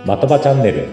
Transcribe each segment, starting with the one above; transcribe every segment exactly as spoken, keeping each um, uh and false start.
的場チャンネル。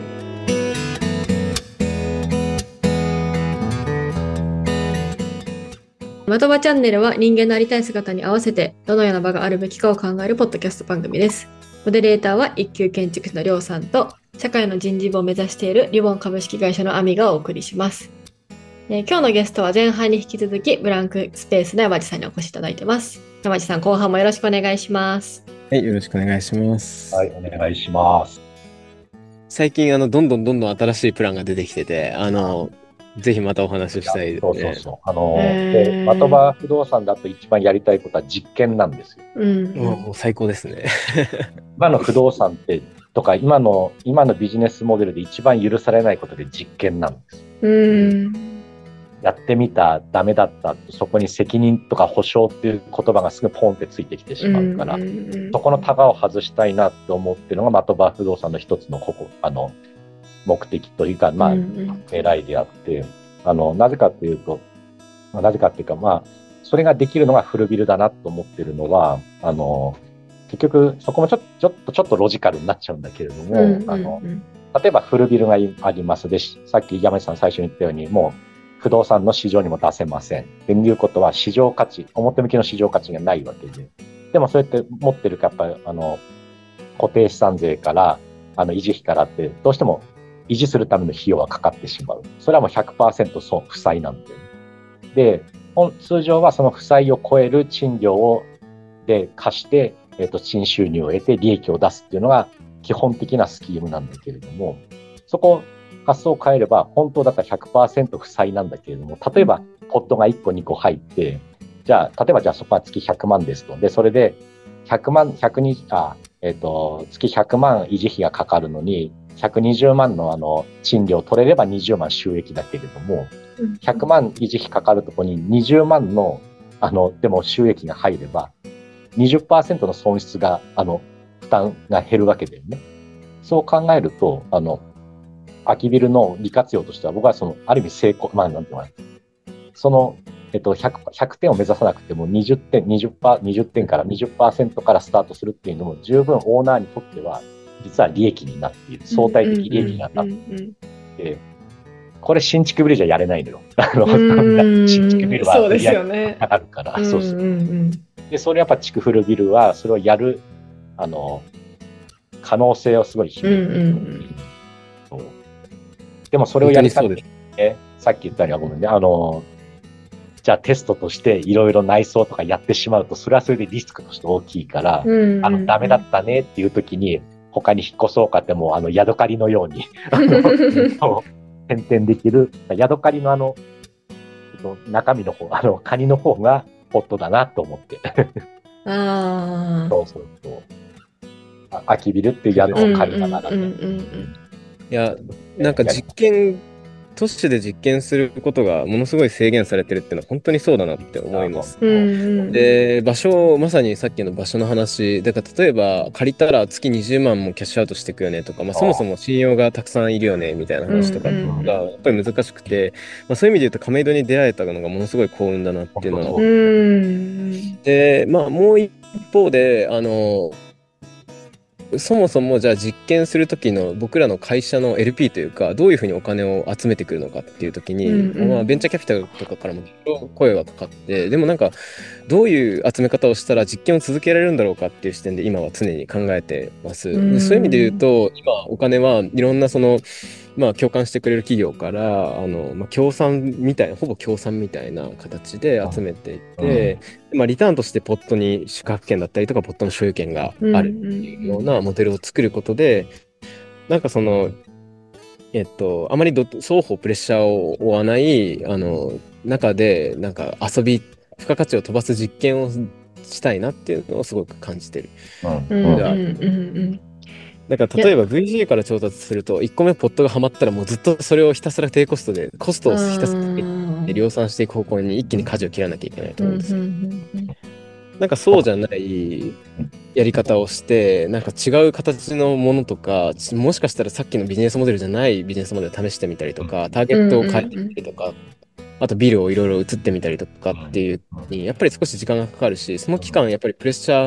的場チャンネルは人間のありたい姿に合わせてどのような場があるべきかを考えるポッドキャスト番組です。モデレーターは一級建築士のりょうさんと社会の人事部を目指しているリボン株式会社のアミがお送りします。えー今日のゲストは前半に引き続きブランクスペースの山地さんにお越しいただいてます。山地さん、後半もよろしくお願いします。 はい、よろしくお願いします。 はい、お願いします。 最近、あの、どんどんどんどん新しいプランが出てきてて、あの、ぜひまたお話ししたいですそうそうね。 そう。あの、 へーで的場不動産だと一番やりたいことは実験なんですよ。 うんもうもう最高ですね。 今の不動産ってとか今の今のビジネスモデルで一番許されないことで実験なんです。 うんやってみた、ダメだった、そこに責任とか保証っていう言葉がすぐポンってついてきてしまうから、 うんそこのタガを外したいなって思ってるのが的場不動産の一つのここあの目的というか、まあ、 うんうん狙いであって、あの、なぜかというと、まあ、なぜかっていうか、まあ、それができるのがフルビルだなと思ってるのは、あの、結局、そこもちょっと、ちょっと、ちょっとロジカルになっちゃうんだけれども、 うんうんあの、例えばフルビルがありますで、さっき山地さん最初に言ったように、もう不動産の市場にも出せません。っていうことは市場価値、表向きの市場価値がないわけで。でもそうやって持ってるか、やっぱり、あの、固定資産税から、あの、維持費からって、どうしても維持するための費用はかかってしまう。それはもう ひゃくパーセント そう負債なんだよね。で、通常はその負債を超える賃料をで貸して、えっと、賃収入を得て利益を出すっていうのが基本的なスキームなんだけれども、そこ発想を変えれば本当だったら ひゃくパーセント 負債なんだけれども、例えばポットがいっこにこ入って、じゃあ例えばじゃあそこは月ひゃくまんですと。で、それでひゃくまん、ひゃくにじゅう、あ、えっと、月ひゃくまん維持費がかかるのに、ひゃくにじゅうまんのあの賃料取れればにじゅうまん収益だけれども、ひゃくまん維持費かかるところににじゅうまんのあのでも収益が入れば にじゅっパーセント の損失があの負担が減るわけだよね。そう考えるとあの空きビルの利活用としては僕はそのある意味成功、まあなんていうのかな、そのえっと ひゃく, ひゃくてんを目指さなくてもにじゅってん、にじゅっパーセント、にじゅってんから にじゅっパーセント からスタートするっていうのも十分オーナーにとっては実は利益になっている、相対的利益になっていて、これ新築ビルじゃやれないのよ。あの新築ビルはそうですよね。 あるから、そうそう。 うんうんうんで、それやっぱ築古ビルはそれをやるあの可能性をすごい秘めてる、 うんうんうん、 そうでもそれをやりたい、 本当にそうね、さっき言ったようにごめんね、あのじゃあテストとしていろいろ内装とかやってしまうとそれはそれでリスクとして大きいから、 うんうんうん、 あのダメだったねっていう時に他に引っ越そうかってもうあのヤドカリのように点々できるヤドカリのあの中身の方、あのカニの方がホットだなと思ってあそうそうそう空きビルっていう宿を借りながらね。 いや、なんか実験都市で実験することがものすごい制限されてるっていうのは本当にそうだなって思います。で、場所、まさにさっきの場所の話だから例えば借りたら月にじゅうまんもキャッシュアウトしていくよねとか、まあ、そもそも信用がたくさんいるよねみたいな話とかがやっぱり難しくて、まあ、そういう意味で言うと亀戸に出会えたのがものすごい幸運だなっていうのは。で、まあもう一方であのそもそもじゃあ実験する時の僕らの会社の エルピー というかどういうふうにお金を集めてくるのかっていう時に、うんうんまあ、ベンチャーキャピタルとかからも声がかかってでもなんかどういう集め方をしたら実験を続けられるんだろうかっていう視点で今は常に考えてます。でそういう意味で言うと今お金はいろんなそのまあ共感してくれる企業からあの、まあ、協賛みたいなほぼ協賛みたいな形で集めていって、うんまあ、リターンとしてポットに宿泊権だったりとかポットの所有権があるっていうようなモデルを作ることでなんかそのえっとあまりど双方プレッシャーを負わないあの中でなんか遊び付加価値を飛ばす実験をしたいなっていうのをすごく感じてる。だから例えば ブイジー から調達するといっこめポットがはまったらもうずっとそれをひたすら低コストでコストをひたすら量産していく方向に一気に舵を切らなきゃいけないと思うんです。なんかそうじゃないやり方をしてなんか違う形のものとかもしかしたらさっきのビジネスモデルじゃないビジネスモデルを試してみたりとかターゲットを変えてみたりとかあとビルをいろいろ移ってみたりとかっていうにやっぱり少し時間がかかるしその期間やっぱりプレッシャー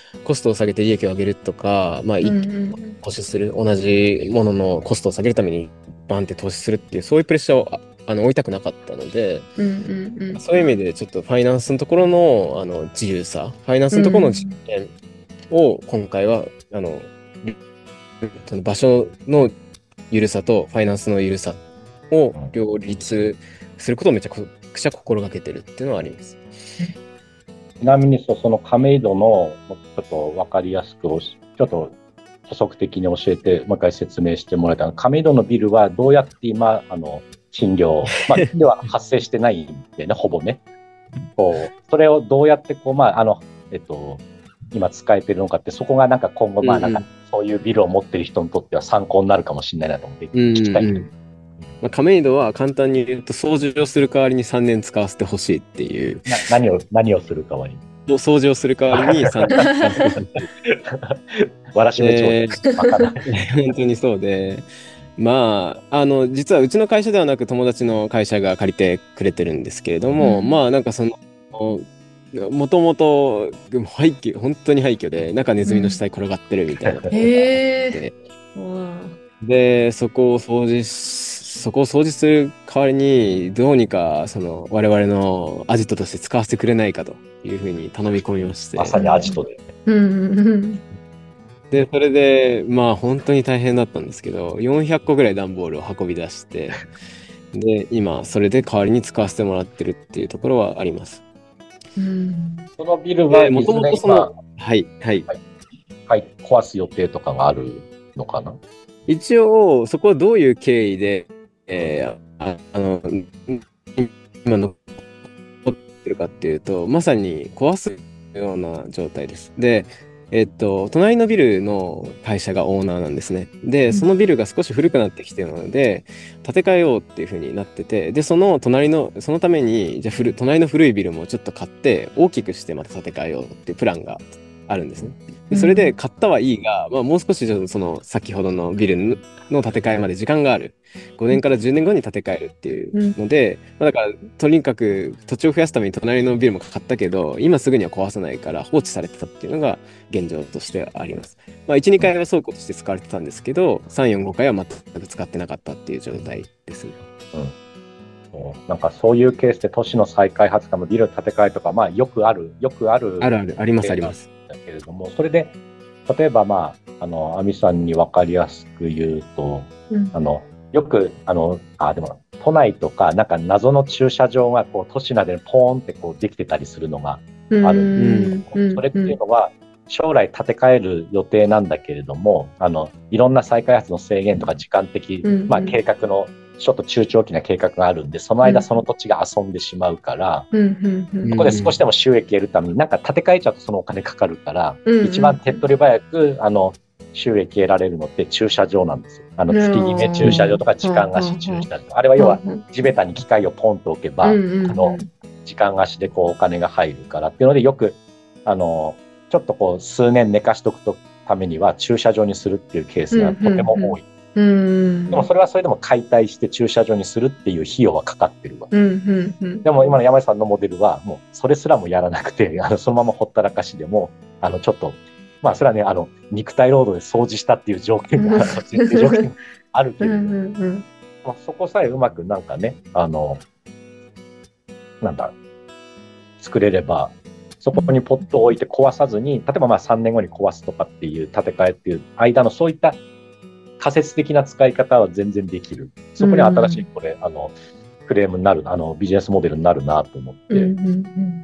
コストを下げて利益を上げるとか、まあ、一うんう気にん投資する、同じもののコストを下げるためにバンって投資するっていう、そういうプレッシャーをああの置いたくなかったので、 うんうんうんそういう意味でちょっとファイナンスのところのあの自由さ、ファイナンスのところの実験を今回は、あの、その場所のゆるさとファイナンスのゆるさを両立することをめちゃくちゃ心がけてるっていうのはあります。 ちなみにそその亀戸のちょっと分かりやすくちょっと補足的に教えてもう一回説明してもらえたら、亀戸のビルはどうやって今あの賃料、まあ、では発生してないんでねほぼねこうそれをどうやってこう、まああのえっと、今使えてるのかって、そこがなんか今後まあなんかそういうビルを持ってる人にとっては参考になるかもしれないなと思って聞きたい。 うんうんうんまあ、亀戸は簡単に言うと掃除をする代わりにさんねん使わせてほしいっていうな何を何をする代わりに掃除をする代わりにさんねん使わせてほしいわらしべ長者、バカな本当にそうで、まあ、あの、実はうちの会社ではなく友達の会社が借りてくれてるんですけれども、 うんまあ、なんかその、もともと廃墟、本当に廃墟で、中ネズミの下に転がってるみたいなところがあって、 へーわで、そこを掃除し、そこを掃除する代わりに、どうにか、その、我々のアジトとして使わせてくれないかというふうに頼み込みまして。 まさにアジトで。 ーうんうんで、それで、まあ本当に大変だったんですけど、よんひゃっこぐらい段ボールを運び出して、で、今、それで代わりに使わせてもらってるっていうところはあります。 うんそのビルはもともとその、はい、はい。 はい、壊す予定とかがあるのかな。 一応、そこはどういう経緯で、えー、ああの、今残ってるかっていうと、まさに壊すような状態です。で、えっと、隣のビルの会社がオーナーなんですね。で、そのビルが少し古くなってきてるので、建て替えようっていう風になってて、で、その隣の、そのために、じゃあ古、隣の古いビルもちょっと買って、大きくしてまた建て替えようっていうプランがあるんですね。でそれで買ったはいいが、まあ、もう少しちょっとその先ほどのビルの建て替えまで時間がある。ごねんからじゅうねんごに建て替えるっていうので、まあ、だからとにかく土地を増やすために隣のビルも買ったけど、今すぐには壊さないから放置されてたっていうのが現状としてあります。まあ、いち、にかいは倉庫として使われてたんですけど、さん、よん、ごかいは全く使ってなかったっていう状態ですね。 うん、なんかそういうケースで都市の再開発とかビル建て替えとか、まあ、よくある、よくある。 あるある、ありますあります。 だけれども、それで例えば、まあ、あの亜美さんに分かりやすく言うと、うん、あのよくあのあでも都内とかなんか謎の駐車場がこう都市内でポーンってこうできてたりするのがあるんですけど、それっていうのは将来建て替える予定なんだけれども、あのいろんな再開発の制限とか時間的、まあ、計画のちょっと中長期な計画があるんで、その間その土地が遊んでしまうから、うん、そこで少しでも収益得るためになんか建て替えちゃうとそのお金かかるから、うん、一番手っ取り早くあの収益得られるのって駐車場なんですよ。あの月決め駐車場とか時間貸し駐車場、あれは要は地べたに機械をポンと置けば、あの時間貸しでこうお金が入るからっていうので、よくあのちょっとこう数年寝かしとくためには駐車場にするっていうケースがとても多い。うんでもそれはそれでも解体して駐車場にするっていう費用はかかってるわ、うんうんうん、でも今の山井さんのモデルはもうそれすらもやらなくて、あのそのままほったらかしでもあのちょっとまあそれはねあの肉体労働で掃除したっていう条件が条件あるけれど、うんうんうんまあ、そこさえうまくなんかねあのなんだ作れればそこにポットを置いて壊さずに、例えばまあさんねんごに壊すとかっていう建て替えっていう間のそういった仮説的な使い方は全然できる。そこに新しいこれ、うん、あのフレームになるあのビジネスモデルになるなと思って、うんうんうん、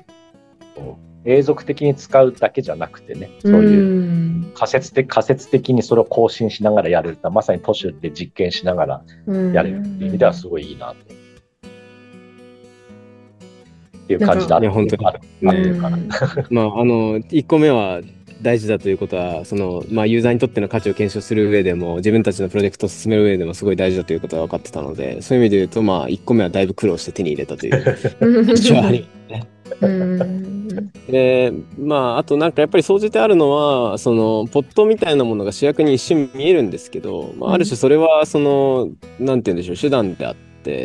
永続的に使うだけじゃなくてね、そういう仮説的仮説的にそれを更新しながらやれる、まさに都市で実験しながらやれるっていう意味ではすごいいいなと。っていう感じだっていうか、 まああのいっこめは大事だということは、その、まあ、ユーザーにとっての価値を検証する上でも、自分たちのプロジェクトを進める上でもすごい大事だということが分かってたので、そういう意味で言うと、まあ、いっこめはだいぶ苦労して手に入れたという印象はありますね。で、まあ、あとなんかやっぱり総じてあるのは、その、ポットみたいなものが主役に一瞬見えるんですけど、まあ、ある種それは、その、なんて言うんでしょう、手段であって、 、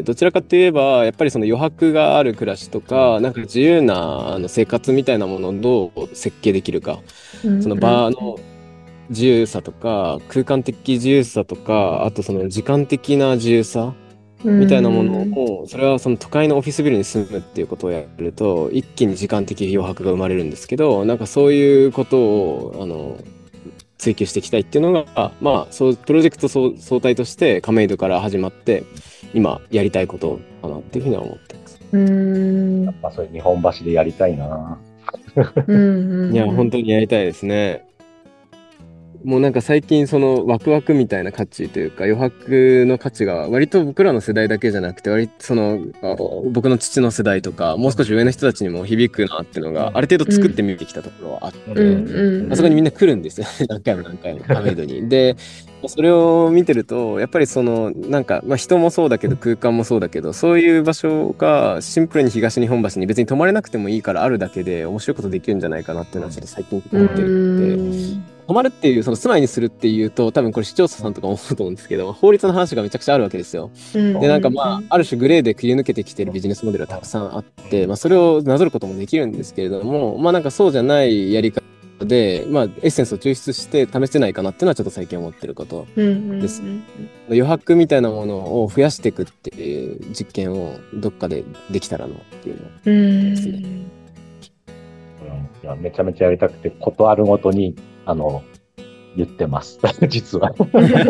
どちらかといえばやっぱりその余白がある暮らしとか、なんか自由なあの生活みたいなものをどう設計できるか、 うんその場の自由さとか空間的自由さとか、あとその時間的な自由さみたいなものを、それはその都会のオフィスビルに住むっていうことをやると一気に時間的余白が生まれるんですけど、なんかそういうことをあの追求していきたいっていうのが、まあそうプロジェクト総総体として亀戸から始まって今やりたいことかなっていうふうには思ってます。 うーんやっぱそれ日本橋でやりたいな。 うんうんいや本当にやりたいですね。もうなんか最近そのワクワクみたいな価値というか余白の価値が割と僕らの世代だけじゃなくて、割とそのあ僕の父の世代とかもう少し上の人たちにも響くなっていうのがある程度作ってみてきたところはあって、 うんうんあそこにみんな来るんですよ何回も何回も亀戸に。でそれを見てるとやっぱりそのなんか、まあ、人もそうだけど空間もそうだけど、そういう場所がシンプルに東日本橋に別に泊まれなくてもいいからあるだけで面白いことできるんじゃないかなっていうのはちょっと最近思ってるって。泊まるっていう、その住まいにするっていうと、多分これ視聴者さんとか思うと思うんですけど、法律の話がめちゃくちゃあるわけですよ。 うんで、なんかまあ、ある種グレーで切り抜けてきてるビジネスモデルはたくさんあって、まあ、それをなぞることもできるんですけれども、まあなんかそうじゃないやり方で、まあ、エッセンスを抽出して試せないかなっていうのはちょっと最近思ってることです。余白みたいなものを増やしていくっていう実験をどっかでできたらなっていうのですね。 うんいやめちゃめちゃやりたくて、ことあるごとにあの言ってます実は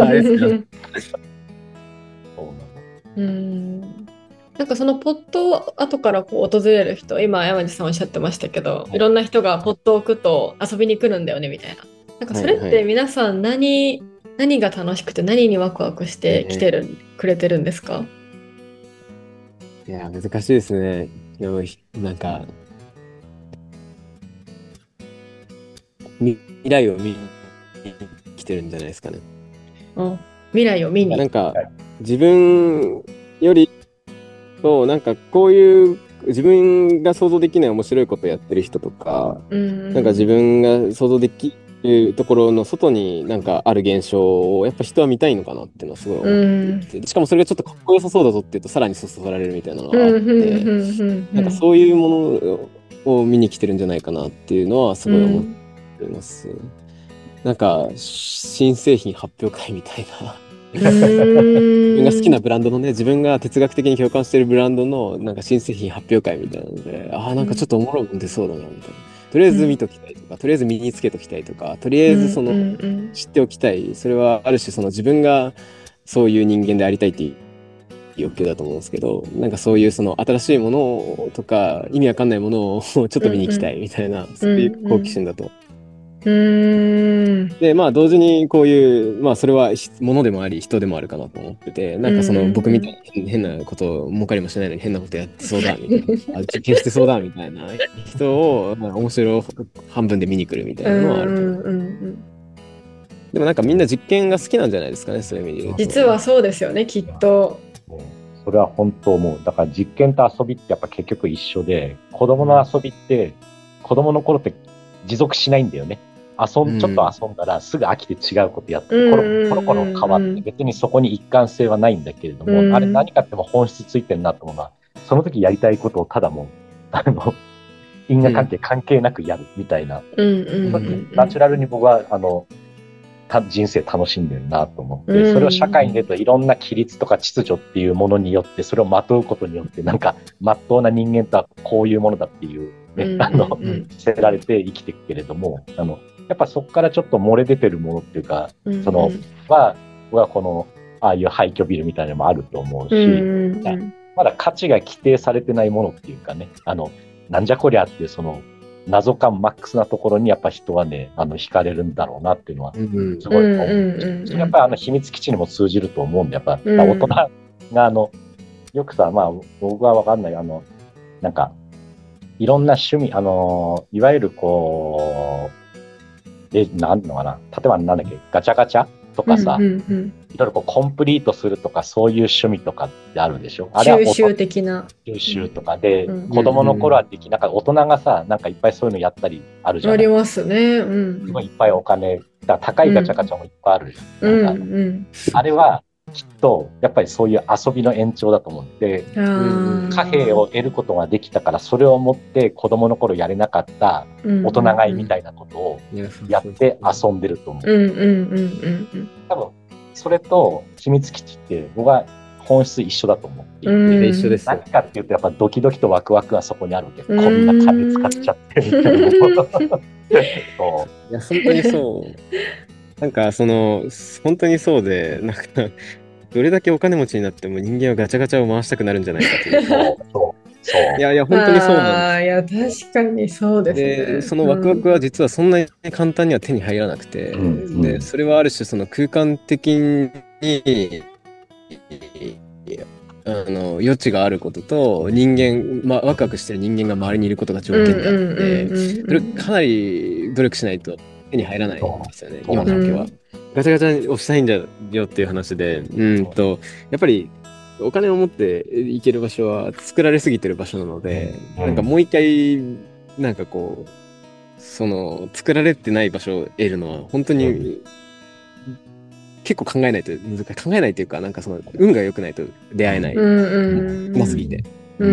うんなんかそのポットを後からこう訪れる人、今山地さんおっしゃってましたけど、はい、いろんな人がポットを置くと遊びに来るんだよねみたいな。なんかそれって皆さん何、はいはい、何が楽しくて何にワクワクして来てる、ね、くれてるんですか？ いや難しいですね。でもなんか未来を見に来てるんじゃないですかね。 うん、未来を見に。 なんか自分よりとなんかこういう自分が想像できない面白いことやってる人とか、うん、なんか自分が想像できるところの外になんかある現象をやっぱ人は見たいのかなっていうのはすごい思っていて、うん、しかもそれがちょっとかっこよさそうだぞっていうとさらにそそられるみたいなのがあって、なんかそういうものを見に来てるんじゃないかなっていうのはすごい思っています。うん、なんか新製品発表会みたいな自分が好きなブランドのね、自分が哲学的に共感しているブランドのなんか新製品発表会みたいなので、ああなんかちょっとおもろいもん出そうだなみたいな、とりあえず見ときたいとか、とりあえず身につけときたいとか、とりあえずその知っておきたい、それはある種その自分がそういう人間でありたいっていう欲求だと思うんですけど、なんかそういうその新しいものとか意味わかんないものをちょっと見に行きたいみたいな、そういう好奇心だと。うーんでまあ同時にこういうまあそれはものでもあり人でもあるかなと思ってて、なんかその僕みたいに変なことを儲かりもしないのに変なことやってそうだみたいな実験してそうだみたいな人を、まあ、面白半分で見に来るみたいなのはあると思う。うんうんうん、でもなんかみんな実験が好きなんじゃないですかね、そういう意味で言うと。 実はそうですよね、きっと。 それは本当思う。だから実験と遊びってやっぱ結局一緒で、子供の遊びって子供の頃って持続しないんだよね。遊んちょっと遊んだらすぐ飽きて違うことやってコロコロコロ変わって別にそこに一貫性はないんだけれども、あれ何かっても本質ついてるなと思うのは、その時やりたいことをただもうあの因果関係関係なくやるみたいな、ナチュラルに僕はあの人生楽しんでるなと思って、それを社会に出るといろんな規律とか秩序っていうものによってそれをまとうことによってなんかまっとうな人間とはこういうものだっていう、ね、あのせられて生きていくけれども、あのやっぱそこからちょっと漏れ出てるものっていうか、うんうん、そのははこのああいう廃墟ビルみたいなのもあると思うし、うんうん、まだ価値が規定されてないものっていうかね、あのなんじゃこりゃっていうその謎感マックスなところにやっぱ人はねあの惹かれるんだろうなっていうのはすごい思う。うんうん、やっぱりあの秘密基地にも通じると思うんで、やっぱ、うん、大人があのよくさ、まあ僕はわかんないあのなんかいろんな趣味あのいわゆるこうで、なんのかな、例えばなんだっけ、ガチャガチャとかさ、うんうんうん、いろいろこうコンプリートするとか、そういう趣味とかってあるでしょ。あれは収集的な。 収集とかで、うん、子供の頃はできなかった、大人がさ、なんかいっぱいそういうのやったりあるじゃない。 ありますね。うん。 すごいいっぱいお金、だ高いガチャガチャもいっぱいあるじゃん。うんうん、あれは、 きっとやっぱりそういう遊びの延長だと思って、貨幣を得ることができたから、それを持って子供の頃やれなかった大人買いみたいなことをやって遊んでると思う。多分それと秘密基地って僕は本質一緒だと思っていて、うん、一緒です。何かっていうとやっぱドキドキとワクワクがそこにあるわけ。こんな金使っちゃってみたいな。 そう。いや本当にそう。なんかその本当にそうで、なんかどれだけお金持ちになっても人間はガチャガチャを回したくなるんじゃないかという。そうそうそう。いやいや本当にそうなんです。 あいや確かにそうですね。 でそのワクワクは実はそんなに簡単には手に入らなくて、うん、でそれはある種その空間的にあの余地があることと人間、まあ、ワクワクしてる人間が周りにいることが条件であって、それかなり努力しないと手に入らないんですよね、今の時は。ガチャガチャをしたいんだよっていう話で、うんとやっぱりお金を持って行ける場所は作られすぎてる場所なので、うん、なんかもう一回なんかこうその作られてない場所を得るのは本当に、うん結構考えないと難しい。考えないというか、なんかその運が良くないと出会えない。うますぎて。うん。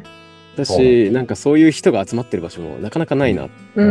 だし、なんかそういう人が集まってる場所もなかなかないな。うん。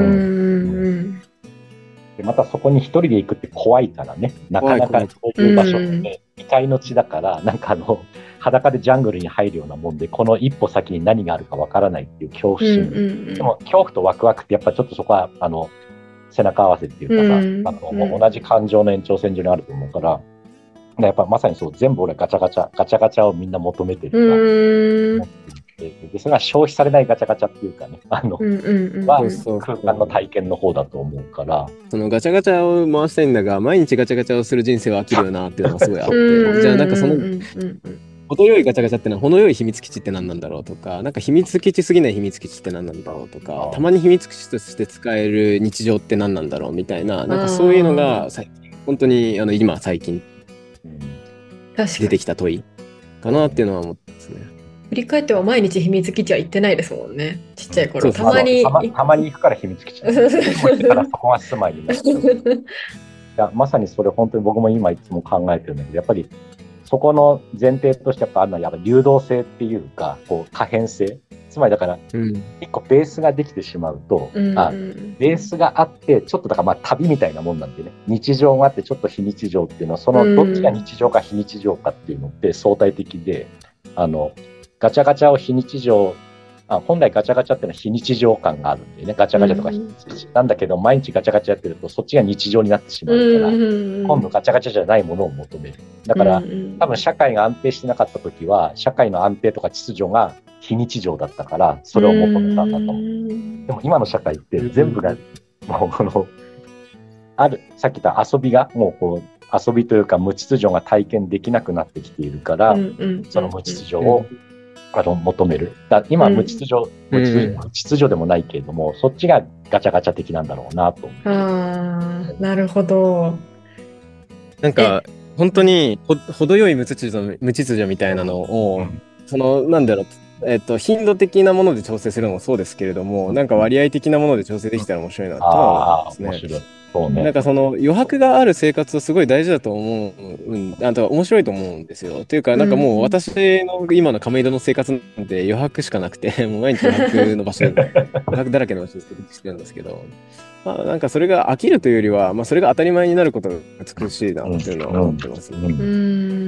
でまたそこに一人で行くって怖いからね。なかなかそういう場所ってね、異界の地だから、なんかあの、裸でジャングルに入るようなもんで、この一歩先に何があるかわからないっていう恐怖心。うんうんうん、でも恐怖とワクワクってやっぱちょっとそこは、あの、背中合わせっていうかさ、うん、あの、うん、同じ感情の延長線上にあると思うから、やっぱまさにそう、全部俺ガチャガチャ、ガチャガチャをみんな求めてるから、うん、でそれが消費されないガチャガチャっていうかね、あの、うんうんうん、は空間の体験の方だと思うから。 そのガチャガチャを回したいんだが、毎日ガチャガチャをする人生は飽きるよなっていうのがすごいあって、じゃあなんかその、程よいガチャガチャってのは程よい秘密基地って何なんだろうとか、なんか秘密基地すぎない秘密基地って何なんだろうとか、たまに秘密基地として使える日常って何なんだろうみたいな、なんかそういうのが最近本当にあの今最近出てきた問いかなっていうのは思ってますね。 振り返っては毎日秘密基地は行ってないですもんね、ちっちゃい頃。たまにたま、たまに行くから秘密基地行ったらそこが住まいになる。いやまさにそれ本当に僕も今いつも考えてるんだけど、やっぱりそこの前提としてやっぱあるのはやっぱ流動性っていうか、こう可変性。つまりだから一個ベースができてしまうと、うん、あベースがあってちょっとだからまあ旅みたいなもんなんでね、日常があってちょっと非日常っていうのはそのどっちが日常か非日常かっていうのって相対的で、あのガチャガチャを非日常あ本来ガチャガチャっていうのは非日常感があるんでね、ガチャガチャとか非日常なんだけど、毎日ガチャガチャやってるとそっちが日常になってしまうから、今度ガチャガチャじゃないものを求める。だから多分社会が安定してなかった時は社会の安定とか秩序が非日常だったからそれを求めたんだと思う。でも今の社会って全部がもうこのあるさっき言った遊びがもうこう遊びというか無秩序が体験できなくなってきているから、その無秩序をあの求める。だ今無秩序、うん、無秩序、無秩序でもないけれども、そっちがガチャガチャ的なんだろうなと思う。 ああ、なるほど。 なんか本当にほ程よい無秩序無秩序みたいなのを、うん、そのなんだろう。えっと、頻度的なもので調整するのもそうですけれども、なんか割合的なもので調整できたら面白いなとは思いますね。そうね。なんかその余白がある生活はすごい大事だと思う、うん、あと面白いと思うんですよ。というか、なんかもう私の今の亀戸の生活なんて余白しかなくて、もう毎日余白の場所、余白だらけの場所でしてるんですけど、まあなんかそれが飽きるというよりは、まあそれが当たり前になることが美しいなっていうのは思ってます。うんうん、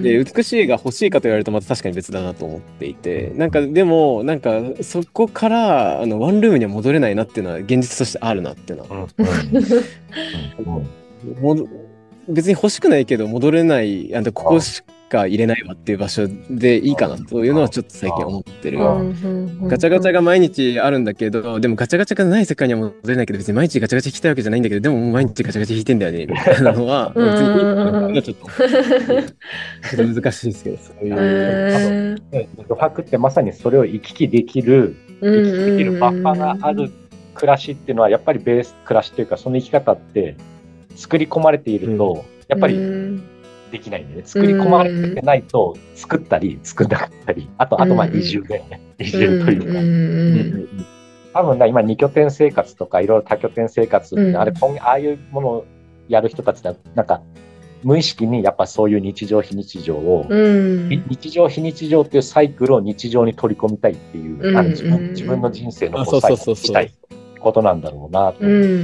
で、美しいが欲しいかと言われるとまた確かに別だなと思っていて、なんかでも、なんかそこからあのワンルームには戻れないなっていうのは現実としてあるなっていうのは。も別に欲しくないけど戻れない、あのここしか入れないわっていう場所でいいかなというのはちょっと最近思ってる。ガチャガチャが毎日あるんだけど、でもガチャガチャがない世界には戻れないけど、別に毎日ガチャガチャ引きたいわけじゃないんだけど、でももう毎日ガチャガチャ引いてんだよねみたいなのは別にいいのかな、ちょっとちょっと難しいですけど、そういう余白ってまさにそれを行き来できる行き来できるバッファがある暮らしっていうのはやっぱりベース暮らしというか、その生き方って作り込まれていると、うん、やっぱりできないんでね。作り込まれてないと作ったり作んなかったり、あとあとまあ移住だよね。移住というか、多分今二拠点生活とかいろいろ多拠点生活って、うん、あれああいうものをやる人たちだなんか無意識にやっぱそういう日常非日常を、 うん、 日常非日常っていうサイクルを日常に取り込みたいっていう、 うん、 あの自分、 うん、 自分の人生のあ、 こうそうそうそうそうサイクルしたいことなんだろうなと、 うん、うん、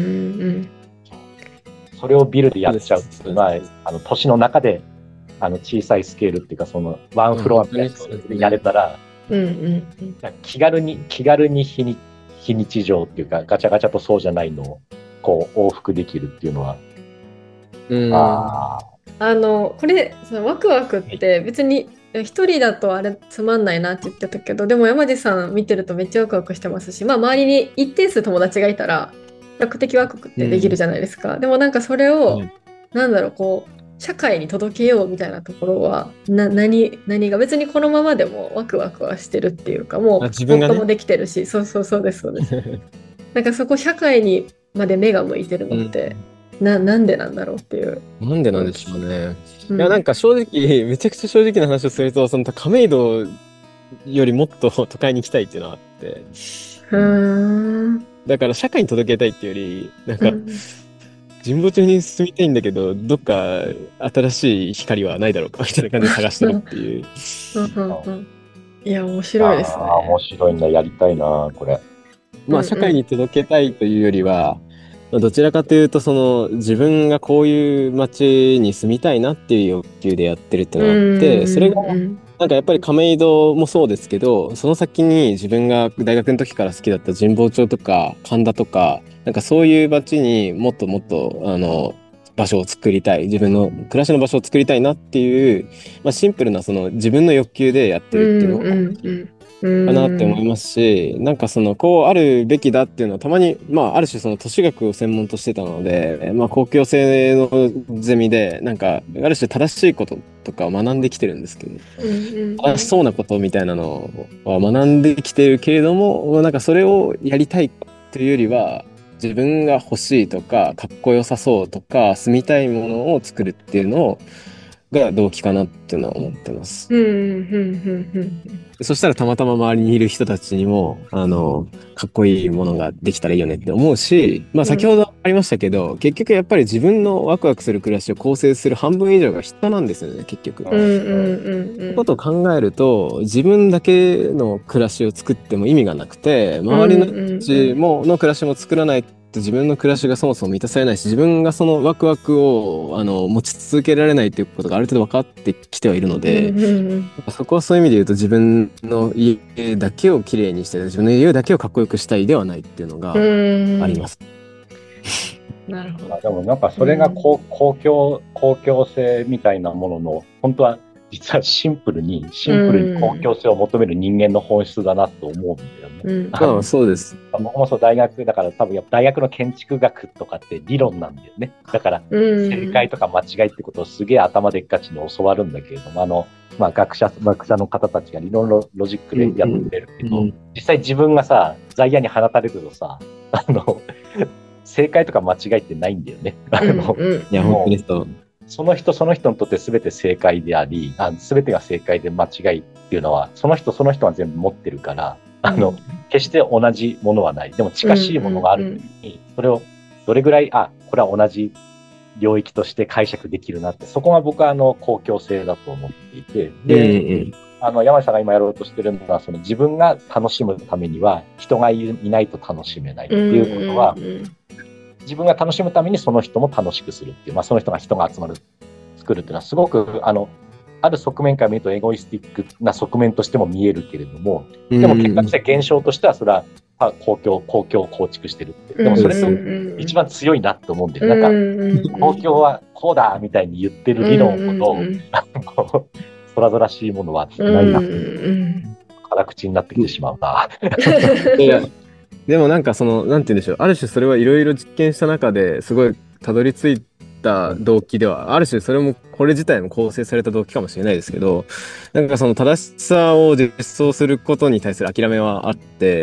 それをビルでやっちゃうっていうのは、あの都市の中であの小さいスケールっていうか、そのワンフロアみたいなのでやれたら、 うん、うん、 気軽に気軽に非日非日常っていうか、ガチャガチャとそうじゃないのをこう往復できるっていうのは、 うん、 ああのこれそのワクワクって別に一人だとあれつまんないなって言ってたけど、でも山地さん見てるとめっちゃワクワクしてますし、まあ周りに一定数友達がいたら比較的ワクワクってできるじゃないですか、うん、でもなんかそれを、うん、なんだろうこう社会に届けようみたいなところはな 何, 何が別にこのままでもワクワクはしてるっていうか、もう自分が、ね、 もできてるし、そうそうそうですそうですなんかそこ社会にまで目が向いてるのって、うん、な, なんでなんだろうっていう。 なんでなんでしょうね、うん、いやなんか正直めちゃくちゃ正直な話をすると、その亀戸よりもっと都会に行きたいっていうのはあって、 うーんだから社会に届けたいっていうよりなんか、うん、神保町に住みたいんだけどどっか新しい光はないだろうかみたいな感じで探してるっていういや面白いですね。 あ面白いんだ、やりたいなこれ。 まあ社会に届けたいというよりは、うんうん、どちらかというとその自分がこういう街に住みたいなっていう欲求でやってるっていうのがあって、それがなんかやっぱり亀戸もそうですけど、その先に自分が大学の時から好きだった神保町とか神田とか、なんかそういう街にもっともっとあの場所を作りたい、自分の暮らしの場所を作りたいなっていう、まあ、シンプルなその自分の欲求でやってるっていうのが、うんうんうんかなって思いますし、なんかそのこうあるべきだっていうのはたまに、まあある種その都市学を専門としてたので、まあ公共性のゼミでなんかある種正しいこととかを学んできてるんですけど、正しそうなことみたいなのは学んできてるけれども、なんかそれをやりたいというよりは自分が欲しいとかかっこよさそうとか住みたいものを作るっていうのをが動機かなっていうのは思ってます。 うんうんうんうん、 そしたらたまたま周りにいる人たちにもあのかっこいいものができたらいいよねって思うし、まあ先ほどありましたけど、うん、結局やっぱり自分のワクワクする暮らしを構成する半分以上が人なんですよね結局。 うんうんうんうん、 そういうことを考えると自分だけの暮らしを作っても意味がなくて、周りの人たちもの暮らしも作らないと自分の暮らしがそもそも満たされないし、自分がそのワクワクをあの持ち続けられないということがある程度分かってきてはいるので、うんうんうん、そこはそういう意味で言うと自分の家だけをきれいにして自分の家だけをかっこよくしたいではないっていうのがあります。 なるほど。 でもなんかそれが公、公共、公共性みたいなものの本当は実はシンプルにシンプルに公共性を求める人間の本質だなと思うんだよね。 うん、ああそうです。 僕もそう大学だから多分やっぱ大学の建築学とかって理論なんだよね。だから正解とか間違いってことをすげえ頭でっかちに教わるんだけれども、あのまあ学者学者の方たちが理論ロロジックでやってるけど、うんうん、実際自分がさ在野に放たれるとさあの正解とか間違いってないんだよね。あの、 うんうん、いや本当にそう。 その人その人にとって全て正解であり、あ全てが正解で間違いっていうのはその人その人は全部持ってるから、あの、うん、決して同じものはない。でも近しいものがあるときに、それをどれぐらいあこれは同じ領域として解釈できるなって、そこが僕はあの公共性だと思っていて、で、うんうん、あの山井さんが今やろうとしてるのはその自分が楽しむためには人が い, いないと楽しめないっていうことは。うんうんうん、自分が楽しむためにその人も楽しくするっていう、まあ、その人が人が集まる作るっていうのはすごくあのある側面から見るとエゴイスティックな側面としても見えるけれども、でも結果として現象としてはそれは公共公共を構築してるって、でもそれと一番強いなって思うんだよ。なんか公共はこうだみたいに言ってる理論ほど空々しいものはないなって辛口になってきてしまうな。 でもなんかそのなんて言うんでしょう、ある種それはいろいろ実験した中ですごいたどり着いた動機ではある種、それもこれ自体も構成された動機かもしれないですけど、なんかその正しさを実装することに対する諦めはあって、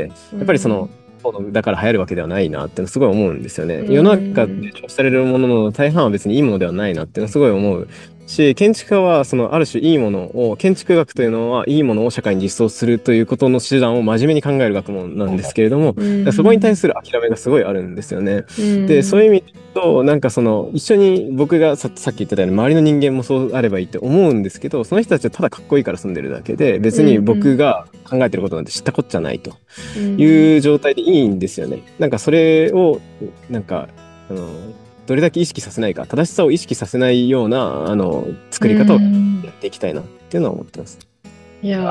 やっぱりその、うん、だから流行るわけではないなってすごい思うんですよね。世の中で消費されるものの大半は別にいいものではないなってすごい思うし、建築家はそのある種いいものを、建築学というのはいいものを社会に実装するということの手段を真面目に考える学問なんですけれども、 うんそこに対する諦めがすごいあるんですよね。 うんで、そういう意味と、なんかその、一緒に僕がさ、さっき言ってたように、周りの人間もそうあればいいって思うんですけど、その人たちはただかっこいいから住んでるだけで、別に僕が考えてることなんて知ったこっちゃないという状態でいいんですよね。なんかそれを、なんか、あの、どれだけ意識させないか、正しさを意識させないような、あの、作り方をやっていきたいなっていうのは思ってます。 いやー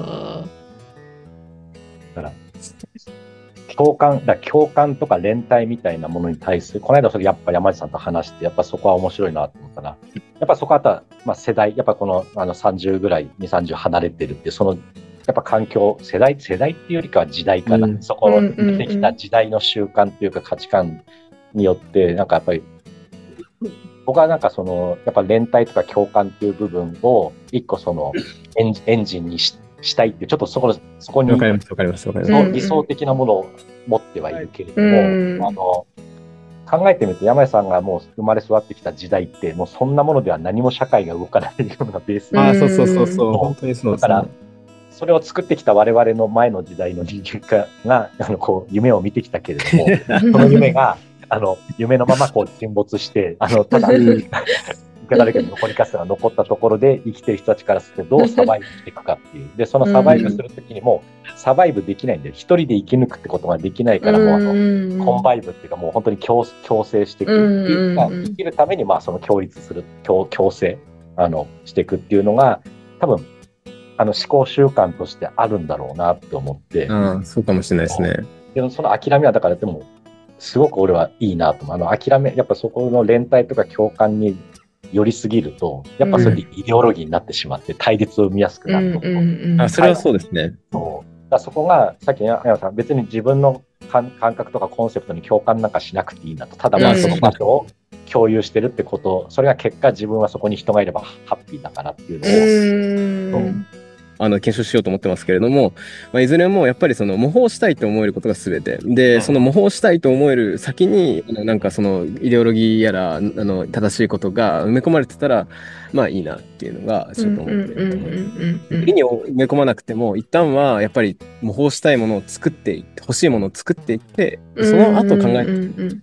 だから共感、だ共感とか連帯みたいなものに対する、この間それやっぱ山地さんと話して、やっぱそこは面白いなと思ったら、やっぱそこはた、まあ、世代、やっぱこのあのさんじゅうぐらい、に、さんじゅう離れてるって、その、やっぱ環境、世代、世代っていうよりかは時代かな、うん、そこの出てきた時代の習慣っていうか価値観によって、なんかやっぱり、僕はなんかその、やっぱ連帯とか共感っていう部分を、一個そのエン、エンジンにししたいっていう、ちょっとそこ、そこに、 わかります、わかります、わかります。 理想的なものを持ってはいるけれども、うん、あの、考えてみると、山井さんがもう生まれ育ってきた時代って、もうそんなものでは何も社会が動かないようなベース。 ああ、そうそうそうそう、本当にそうですね。 だから、それを作ってきた我々の前の時代の人間が、あの、こう、夢を見てきたけれども、その夢が、あの、夢のままこう沈没して、あの、ただ、誰かに残りかすが残ったところで生きてる人たちからするとどうサバイブしていくかっていう。で、そのサバイブするときにも、サバイブできないんで、一人で生き抜くってことができないから、もうあの、コンバイブっていうかもう本当に共共生していくっていうか、生きるためにまあその共立する、共共生、あの、していくっていうのが、多分、あの思考習慣としてあるんだろうなって思って。 ああ、そうかもしれないですね。 でもその諦めはだからでも、すごく俺はいいなと思う。あの諦め、やっぱそこの連帯とか共感に寄りすぎると、やっぱそれでイデオロギーになってしまって対立を生みやすくなると思う。 うんうんうん、 あ、それはそうですね。 そうだそこが、さっき山さん、別に自分の感覚とかコンセプトに共感なんかしなくていいんだと。ただまあその場所を共有してるってこと、それが結果自分はそこに人がいればハッピーだからっていうのを、うんあの検証しようと思ってますけれども、まあ、いずれもやっぱりその模倣したいと思えることが全てで、その模倣したいと思える先になんかそのイデオロギーやらあの正しいことが埋め込まれてたらまあいいなっていうのがちょっと思ってる。意に埋め込まなくても一旦はやっぱり模倣したいものを作っていって欲しいものを作っていってその後考えて。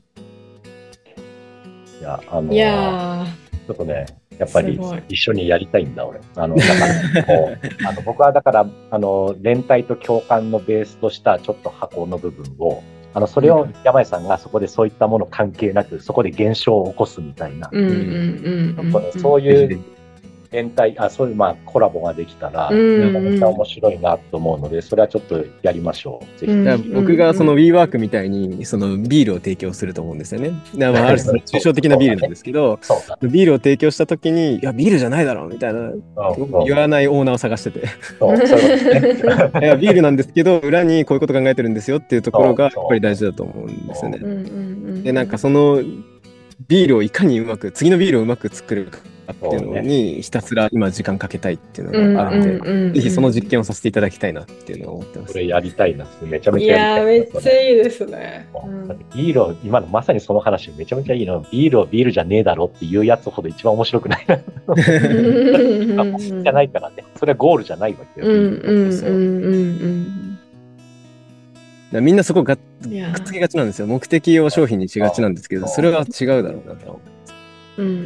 いやあのいやちょっとねやっぱり一緒にやりたいんだ俺。あのだからこうあの僕はだからあの連帯と共感のベースとしたちょっと箱の部分をあのそれを山井さんがそこでそういったもの関係なくそこで現象を起こすみたいな、そういう連帯あそういうまあコラボができたらめちゃめちゃ面白いなと思うのでそれはちょっとやりましょう。ぜひ。 僕がその WeWork みたいにそのビールを提供すると思うんですよね。まあある種抽象的なビールなんですけど、ビールを提供したときにいやビールじゃないだろうみたいな言わないオーナーを探してて、そうそうですね、いやビールなんですけど裏にこういうこと考えてるんですよっていうところがやっぱり大事だと思うんですよね。でなんかそのビールをいかにうまく次のビールをうまく作るかっていうのにひたすら今時間かけたいっていうのがあるので、ぜひその実験をさせていただきたいなっていうのを思ってます。 それやりたいな、めちゃめちゃやりたい。 いやめっちゃいいですね。 うん、ビールを今のまさにその話めちゃめちゃいいの。ビールをビールじゃねえだろっていうやつほど一番面白くないな。じゃないからね。それはゴールじゃないわけよ。 みんなそこがくっつけがちなんですよ。目的を商品にしがちなんですけど、それは違うだろうなと。うんうん、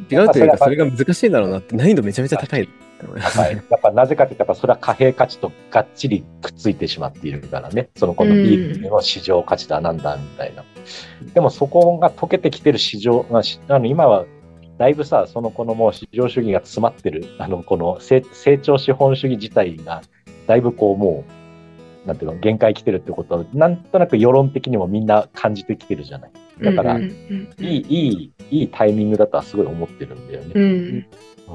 違うというかそれが難しいだろうなって難易度めちゃめちゃ高い。 高い。やっぱなぜかというとそれは貨幣価値とがっちりくっついてしまっているからね。そのこのビールの市場価値だなんだみたいな。うん、でもそこが溶けてきてる市場、まあ、あの今はだいぶさそのこのもう市場主義が詰まってるあのこの成長資本主義自体がだいぶこうもうなんていうの限界来てるってことはなんとなく世論的にもみんな感じてきてるじゃない。だから、うんうんうんうん、いいいいいいタイミングだとはすごい思ってるんだよね。うんうん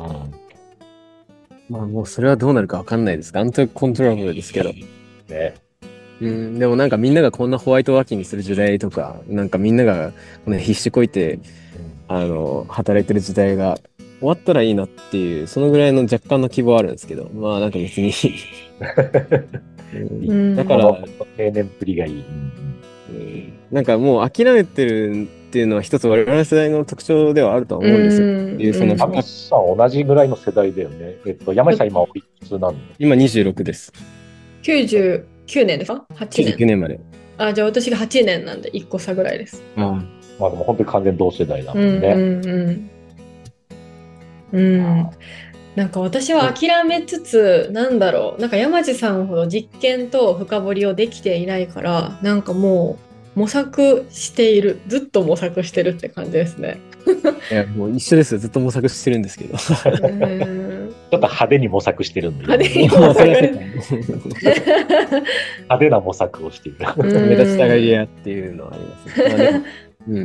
まあもうそれはどうなるか分かんないですが、アントコントロールですけど。ね。うん、でもなんかみんながこんなホワイトワーキングする時代とか、なんかみんなが、ね、必死こいて、うん、あの、働いてる時代が終わったらいいなっていう、そのぐらいの若干の希望はあるんですけど、まあなんか別に、うん。だから、 定年っぷりがいい。 うん、なんかもう諦めてるっていうのは一つ我々の世代の特徴ではあるとは思うんですよ。いうその山口さん同じぐらいの世代だよね。えっと、山口さん今おいくつなの？ 今にじゅうろくです。 きゅうじゅうきゅうねんですか？ はち 年。 きゅうじゅうきゅうねんまで。 あ、じゃあ私がはちねんなんでいっこ差ぐらいです。 ああまあでも本当に完全同世代だもんね。 うんうんうん。うんなんか私は諦めつつ、なんだろう、なんか山地さんほど実験と深掘りをできていないから、なんかもう模索している、ずっと模索してるって感じですね。 いや、もう一緒ですよ。ずっと模索してるんですけど。 ちょっと派手に模索してるんで。 派手に模索派手な模索をしている。 目立ちたがり屋っていうのはありますね。まあねうん、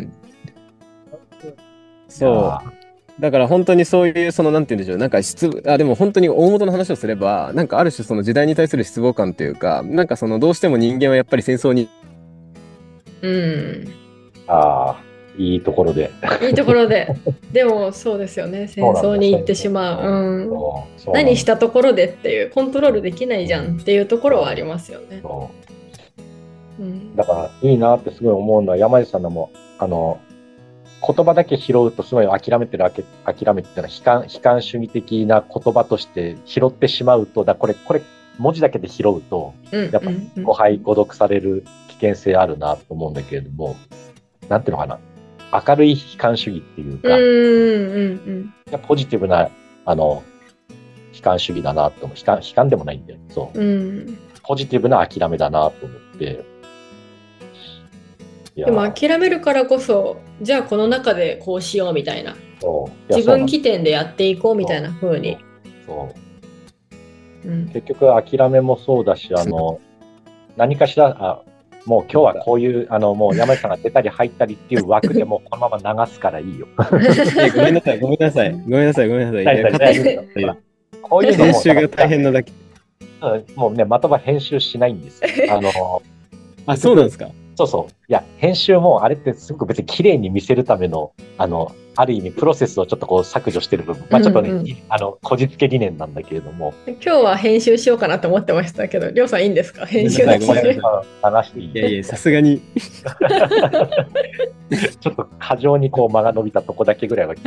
そう。だから本当にそういう、その、なんて言うんでしょう、なんか失、あ、でも本当に大元の話をすれば、なんかある種その時代に対する失望感というか、なんかそのどうしても人間はやっぱり戦争に。 うん。 ああ、いいところで。 いいところで。でもそうですよね、戦争に行ってしまう。うん。何したところでっていう、コントロールできないじゃんっていうところはありますよね。 そううん、だからいいなってすごい思うのは、山地さんのも、あの、言葉だけ拾うとすごい諦めてるわけ、諦めてるのは悲観、悲観主義的な言葉として拾ってしまうと、だこれ、これ、文字だけで拾うと、やっぱ誤配、誤読される危険性あるなと思うんだけれども、なんていうのかな、明るい悲観主義っていうか、 うんうんうん、 ポジティブな、あの、悲観主義だなと思う。悲観、悲観でもないんだよ。そう。うん、ポジティブな諦めだなと思って。 でも諦めるからこそ、じゃあこの中でこうしようみたいな、自分起点でやっていこうみたいな風に。そう、 うん、結局諦めもそうだし、あの何かしら、あ、もう今日はこういう、あのもう山内さんが出たり入ったりっていう枠でもこのまま流すからいいよ。 ごめんなさい、ごめんなさい、ごめんなさい、ごめんなさい。いやこういうのも編集が大変なだけ。 もうね、まとま編集しないんですよ。あのあ、そうなんですか。 そうそう。いや、編集もあれってすごく別に綺麗に見せるための、あの、ある意味プロセスをちょっとこう削除してる部分。まあちょっとね、うんうん、あの、こじつけ理念なんだけれども。 今日は編集しようかなと思ってましたけど、りょうさんいいんですか？編集の話していい？ いやいや、さすがに。 ちょっと過剰にこう間が伸びたとこだけぐらいは。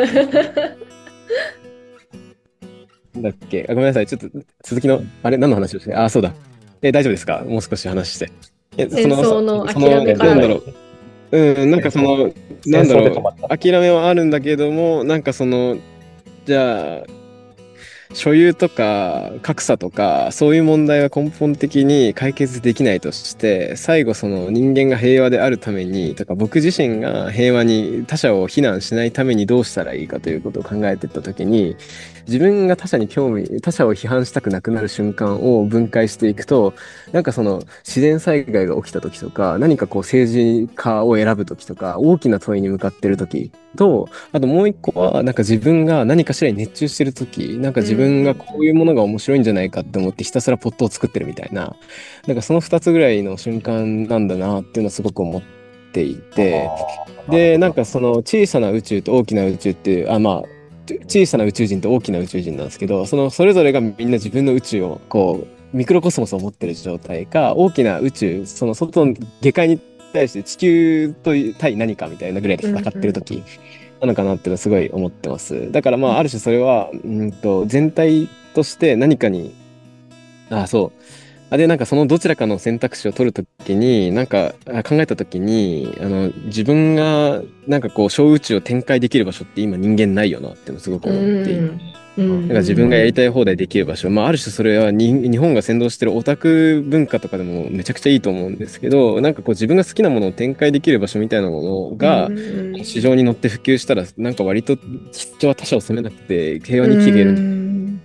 なんだっけ、あ、ごめんなさい。ちょっと続きの、あれ、何の話をして、あ、そうだ。え、大丈夫ですか？もう少し話して。 戦争の諦めから。 なんだろう。うん、なんかその、なんだろう。諦めはあるんだけども、なんかその、じゃあ、所有とか格差とかそういう問題は根本的に解決できないとして、最後その人間が平和であるためにとか、僕自身が平和に他者を非難しないためにどうしたらいいかということを考えていったときに、自分が他者に興味、他者を批判したくなくなる瞬間を分解していくと、なんかその自然災害が起きた時とか、何かこう政治家を選ぶ時とか、大きな問いに向かっている時と、あともう一個はなんか自分が何かしらに熱中してる時、なんか自分がこういうものが面白いんじゃないかって思ってひたすらポットを作ってるみたいな、なんかその二つぐらいの瞬間なんだなっていうのはすごく思っていて、で、なんかその小さな宇宙と大きな宇宙っていう、あ、まあ、小さな宇宙人と大きな宇宙人なんですけど、そのそれぞれがみんな自分の宇宙をこうミクロコスモスを持ってる状態か、大きな宇宙、その外の下界に対して地球と対何かみたいなぐらいで戦ってる時なのかなっていうのはすごい思ってます。だからまあある種それはうんと全体として何かに、あ、そうあでなんかそのどちらかの選択肢を取るときになんか考えたときに、あの自分がなんかこう小宇宙を展開できる場所って今人間ないよなってもすごく思っていて、なんか自分がやりたい放題できる場所、まあある種それはに日本が先導してるオタク文化とかでもめちゃくちゃいいと思うんですけど、なんかこう自分が好きなものを展開できる場所みたいなものが市場に乗って普及したら、なんか割と人は他者を責めなくて平和に生きていけるんじゃない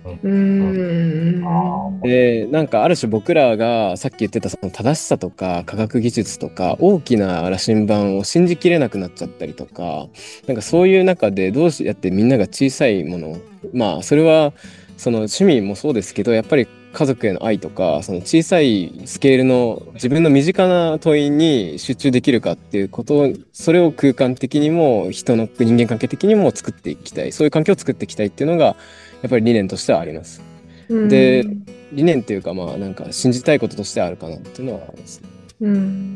で、なんかある種僕らがさっき言ってたその正しさとか科学技術とか大きな羅針盤を信じきれなくなっちゃったりとか、なんかそういう中でどうやってみんなが小さいもの、まあそれはその趣味もそうですけど、やっぱり家族への愛とか、その小さいスケールの自分の身近な問いに集中できるかっていうことを、それを空間的にも人の人間関係的にも作っていきたい、そういう環境を作っていきたいっていうのがやっぱり理念としてはあります。で、理念っていうかまあなんか信じたいこととしてあるかなっていうのはあります。 うん、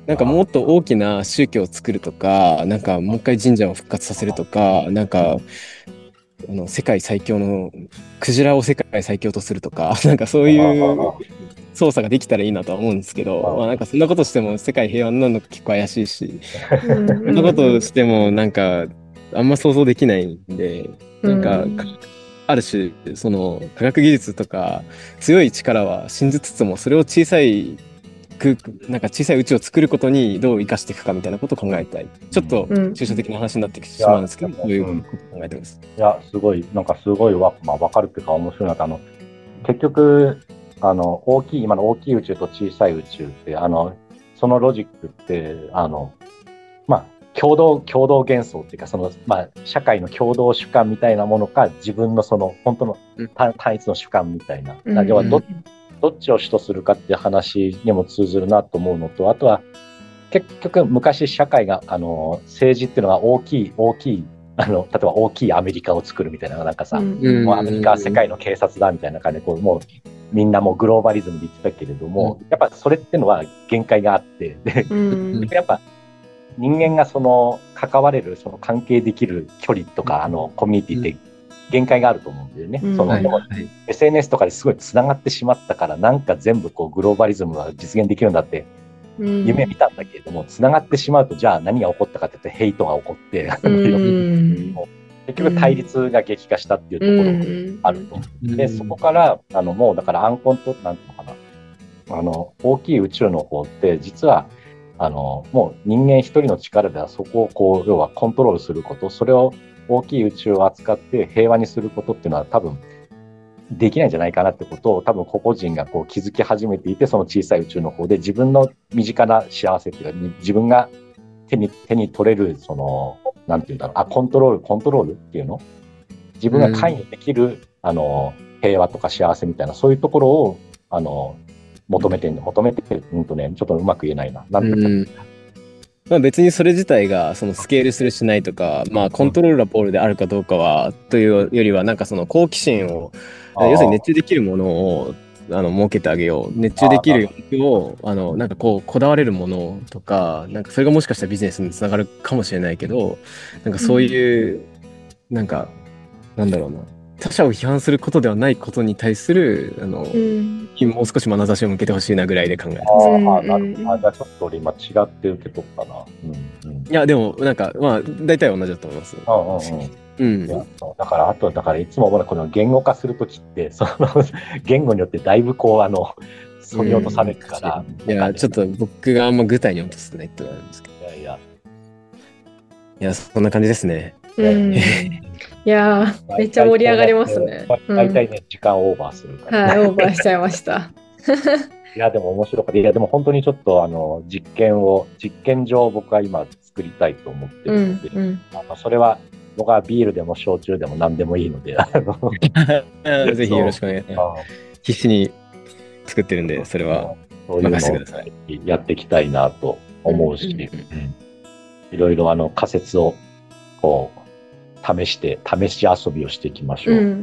なんかもっと大きな宗教を作るとか、なんかもう一回神社を復活させるとか、なんか、あの世界最強のクジラを世界最強とするとか、なんかそういう操作ができたらいいなとは思うんですけど、まあ、なんかそんなことしても世界平和になるの結構怪しいし、そんなことしてもなんかあんま想像できないんで、なんか、ある種その科学技術とか強い力は信じつつも、それを小さいなんか小さい宇宙を作ることにどう生かしていくかみたいなことを考えたい。ちょっと抽象的な話になってしまうんですけど、こういうことを考えてます。 いや、すごい、なんかすごいわ、まあ、わかるっていうか面白いなと、あの、結局、あの、大きい、今の大きい宇宙と小さい宇宙って、あの、そのロジックって、あの、まあ、共同、共同幻想っていうか、その、まあ、社会の共同主観みたいなものか、自分のその、本当の単一の主観みたいな。だ要はど、どっちを主とするかっていう話にも通ずるなと思うのと、あとは、結局、昔社会が、あの、政治っていうのは大きい、大きい、あの、例えば大きいアメリカを作るみたいな、なんかさ、もうアメリカは世界の警察だみたいな感じで、こう、もう、みんなもうグローバリズムで言ってたけれども、やっぱそれってのは限界があって、で、やっぱ、人間がその関われる、その関係できる距離とか、あの、コミュニティって限界があると思うんだよね。その、でも、エスエヌエス とかですごい繋がってしまったから、なんか全部こう、グローバリズムが実現できるんだって、夢見たんだけれども、繋がってしまうと、じゃあ何が起こったかって言って、ヘイトが起こって、結局対立が激化したっていうところがあると。で、そこから、あの、もうだからアンコンと、なんていうのかな、あの、大きい宇宙の方って、実は、あの、もう人間一人の力ではそこをこう、要はコントロールすること、それを大きい宇宙を扱って平和にすることっていうのは多分できないんじゃないかなってことを多分個々人がこう気づき始めていて、その小さい宇宙の方で自分の身近な幸せっていうか、自分が手に、手に取れる、その、なんていうんだろう、あ、コントロール、コントロールっていうの自分が関与できる、うん、あの、平和とか幸せみたいな、そういうところを、あの、求めてる、求めてる、うんとね、ちょっとうまく言えないな。なんていうか、 まあ、別にそれ自体がそのスケールするしないとか、まあ、コントローラボールであるかどうかはというよりは、なんかその好奇心を、要するに熱中できるものをあの設けてあげよう。熱中できる欲をあのなんかこうこだわれるものとか、なんかそれがもしかしたらビジネスにつながるかもしれないけど、なんかそういう、うん、なんかなんだろうな。他者を批判することではないことに対するあの、うん、もう少し眼差しを向けてほしいなぐらいで考えてます。 ああ、なるほど。あ、じゃあちょっと俺今違って受け取ったな。 うんうん、いやでもなんかまあ大体同じだと思います。 うんうんうん。うん、いやそうだからあとだからいつもこの言語化するときってその言語によってだいぶこうあのそぎ落とされるから。 うん、いやちょっと僕があんま具体に落とせないってのはあるんですけど。 いやいや。 いやそんな感じですね。 うん、いやーめっちゃ盛り上がりますね。 大体ね、うん、時間オーバーするから、 ね。はい、オーバーしちゃいました。 いや、でも面白かった。いや、でも本当にちょっとあの、実験を、実験上僕は今作りたいと思ってるので、うんうん、あのそれは僕はビールでも焼酎でも何でもいいので、 ぜひよろしくお願いします。必死に作ってるんで、それは任せてください。 やっていきたいなと思うし、うんうんうん、いろいろあの仮説をこう、試して、試し遊びをしていきましょう。うんうんうん、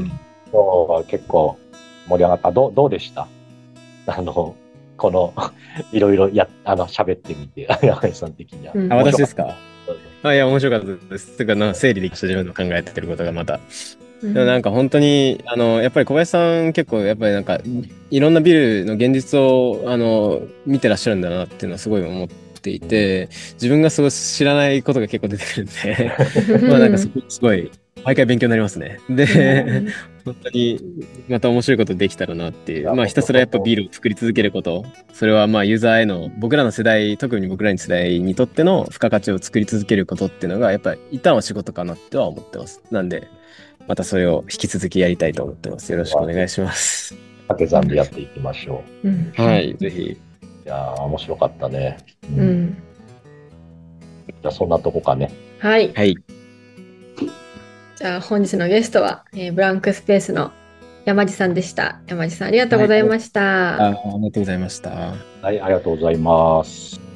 今日は結構盛り上がった。どう、どうでしたあの、この、いろいろや、あの、喋ってみて、山井さん的には。 うん、あ、私ですか？あ、いや、面白かったです。というかな、整理できた自分の考えてることがまた。うん、でもなんか本当に、あの、やっぱり小林さん結構、やっぱりなんか、いろんなビルの現実を、あの、見てらっしゃるんだなっていうのはすごい思って、ていて、自分がすごい知らないことが結構出てくるんでまあなんかすごい、すごい毎回勉強になりますね。で、本当にまた面白いことできたらなっていう、まあひたすらやっぱビールを作り続けること、それはまあユーザーへの僕らの世代、特に僕らの世代にとっての付加価値を作り続けることっていうのがやっぱり一旦は仕事かなっては思ってます。なんでまたそれを引き続きやりたいと思ってます。よろしくお願いします。 掛け算でやっていきましょう。うん、はい、ぜひ。 いやー面白かったね。 うん。うん、 じゃあそんなとこかね。 はい。 はい。 じゃあ本日のゲストは、えー、ブランクスペースの山地さんでした。山地さんありがとうございました。 はい、あ、ありがとうございました。 はい、ありがとうございます。